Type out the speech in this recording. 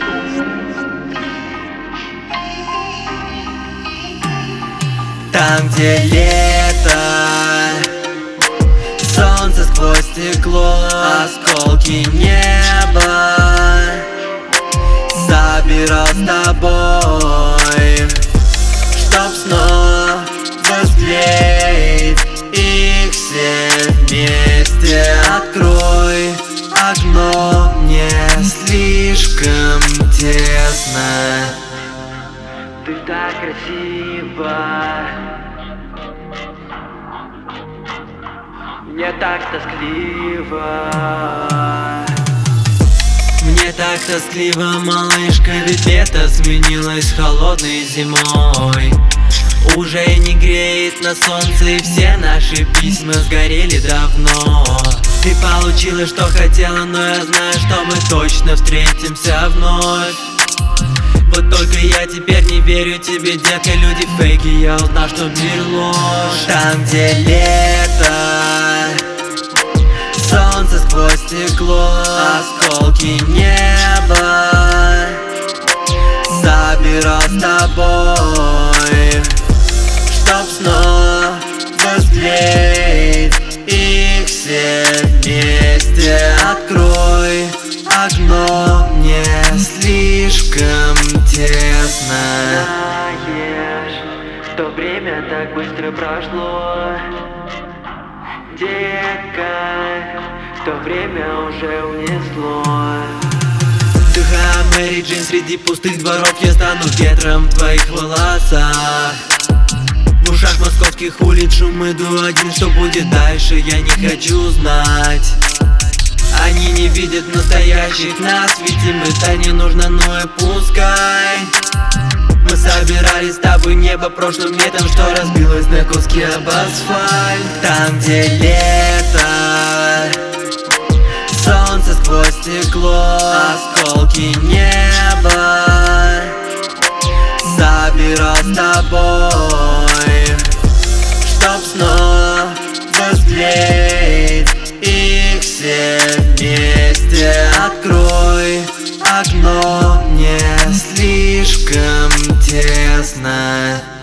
Там, где лето, солнце сквозь стекло, осколки неба собирал с тобой, чтоб снова склеить их все вместе. Открой окно, мне слишком тесно. Ты так красива, мне так тоскливо. Мне так тоскливо, малышка, ведь лето сменилось холодной зимой. Уже не греет на солнце, и все наши письма сгорели давно. Ты получила, что хотела, но я знаю, что мы точно встретимся вновь. Вот только я теперь не верю тебе, детка, люди фейки, я узнал, что мир ложь. Там, где лето, солнце сквозь стекло, осколки неба собирал с тобой, чтоб снова склеить их все вместе. Открой окно, мне слишком тесно. Знаешь, то время так быстро прошло, детка, то время уже унесло. Вдыхая Мэри Джейн среди пустых дворов, я стану ветром в твоих волосах. В ушах московских улиц шум, иду один, что будет дальше, я не хочу знать. Они не видят настоящих нас, видим это не нужно, ну и пускай. Мы собирали с тобой небо прошлым летом, что разбилось на куски об асфальт. Там, где лето, солнце сквозь стекло, осколки неба собирал с тобой, чтоб снова склеить их все вместе. Открой окно, мне слишком тесно.